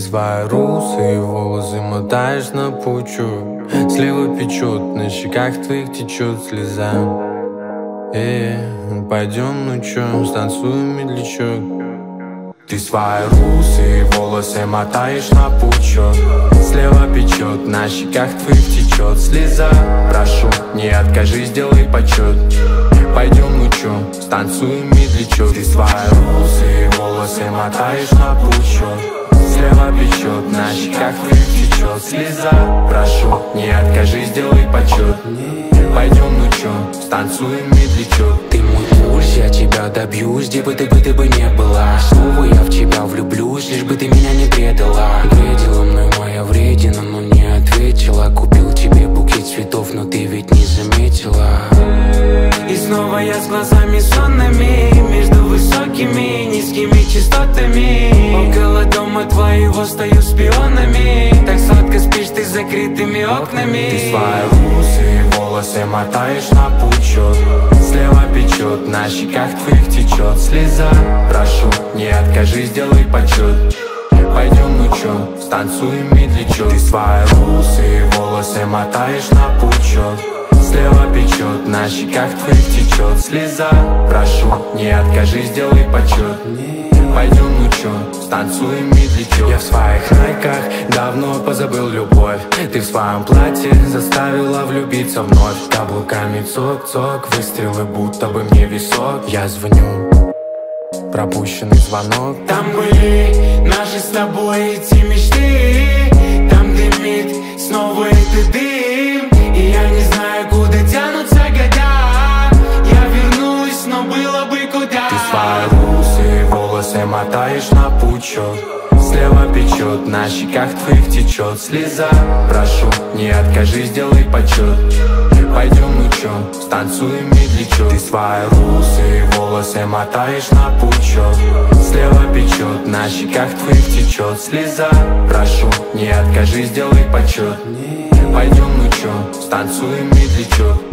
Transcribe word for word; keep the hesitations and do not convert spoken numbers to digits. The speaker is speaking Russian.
свои русые волосы мотаешь на пучок. Слева печет, на щеках твоих течет слеза. Эй, пойдем, ну чё, станцуем медлячок. Ты свои русые волосы мотаешь на пучок. Слева печет, на щеках твоих течет слеза. Прошу, не откажи, сделай почет. Пойдем, ну чё, станцуем медлячок. Ты свои русые волосы мотаешь на пучок. Слева печет, на щеках твоих течет слеза. Прошу, не откажи, сделай почет. Пойдем, ну чё, станцуем медлячок. Ты мой пульс, я тебя добьюсь, где бы ты бы ты бы не была. Снова я в тебя влюблюсь, лишь бы ты меня не предала. Бредила мной моя вредина, но не ответила. Купил тебе букет цветов, но ты ведь не заметила. И снова я с глазами сонными, между высокими и низкими частотами. Около дома твоего стою с пионами. Так сладко спишь ты с закрытыми окнами. Ты свои русые волосы мотаешь на пучок. Слева печет, на щеках твоих течет слеза. Прошу, не откажи, сделай почет. Пойдем, ну чё, станцуем медлячок. Ты свои русые волосы мотаешь на пучок. Слева печет, на щеках твоих течет слеза. Прошу, не откажи, сделай почет. Пойдем, ну чё, станцуем медлячок. Я в своих найках давно позабыл любовь. Ты в своем платье заставила влюбиться вновь. Каблуками цок-цок, выстрелы будто бы мне висок. Я звоню, пропущенный звонок. Там были наши с тобой эти мечты. Там дымит снова этот дым. И я не знаю, куда тянутся года. Я вернусь, но было бы куда. Ты свои русые волосы мотаешь на пучок. Слева печет, на щеках твоих течет слеза. Прошу, не откажи, сделай почет. Пойдем, ну чё, станцуем медлячок. Ты свои русые волосы мотаешь на пучок. Слева печет, на щеках твоих течет слеза. Прошу, не откажи, сделай почет. Пойдем, ну чё, станцуем медлячок.